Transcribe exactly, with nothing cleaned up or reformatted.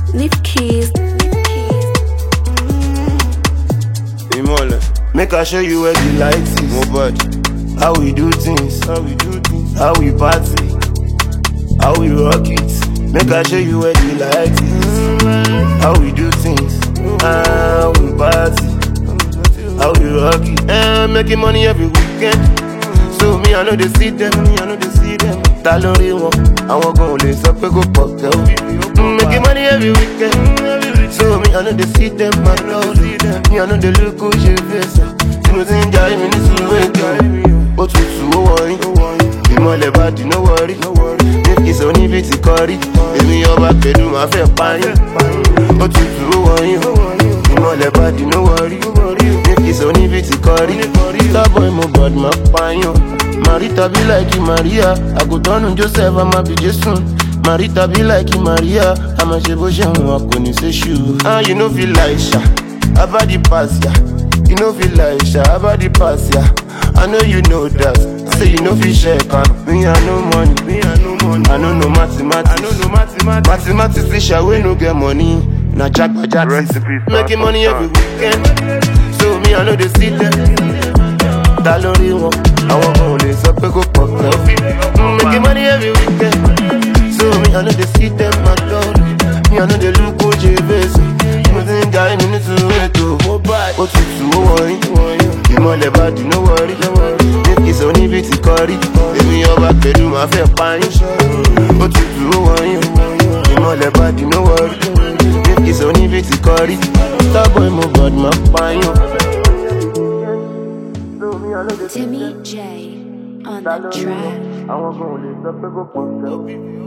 Leave keys. Make I show you where the light is. Nobody. How we do things. How we do things. How we party. How we rock it. Make I show you where the light is. How we do things. How we party. How we rock it. Eh, making money every weekend. So me I know they see them. Me I know they see them. Ta lórí wọn. Àwọn gan ò lè sọ pé kò pọ̀ tẹ́ o. Making money every weekend. So me I know they see them. My lord. Me I know they look good. Je fais ça. Tí mo ti ń jà èmi ní sùúrù ètò. Ó tutù ó wọ̀nyí. Ìmọ̀lẹ̀ bá di no worry. Ní ìsọ̀ níbi tí kọrí. Èmi ọba pẹ̀lú máa fẹ́ parí. Ó tutù ó wọ̀nyí. Ìmọ̀lẹ̀ bá di no worry. Ní ìsọ̀ níbi tí kọrí. Starboy mo bọ̀d máa pààyàn. Marita be like Maria. Àgùntàn Joseph àmà bí Jésù. Marita be like Maria. Àmà ṣe bó ṣe hùn wà kò ní ṣe ṣù. Ah, you no feel like sha. About the past, yeah. You know feel like sha. About the past, yeah. I know you know that. Say you know feel share can. Me I no money. Me I no money. I know no mathematics. I know no mathematics. Mathematics is sha we no get money. Na jack by jack. Making money every weekend. So me I know they see them. Ta lórí wọn. Àwọn kan ò lè sọ pé kò pọ̀ tẹ́ o. Making money every weekend. So me I know they see them, my lord. Me I know they look good, je fais ça. Mo ti ń jà èmi ní sùúrù ètò. Ó tutù ó wọ̀nyí. Ìmọ̀lẹ̀ bá di no worry. Ní ìsọ̀ níbi tí kọrí. Èmi ọba pẹ̀lú máa fẹ́ parí. Ó tutù ó wọ̀nyí. Ìmọ̀lẹ̀ bá di no worry. Ní ìsọ̀ níbi tí kọrí. Starboy mo bọ̀d máa pààyàn. Timmy J on the track. Àwọn kan ò lè sọ pé kò pọ̀ tẹ́ o.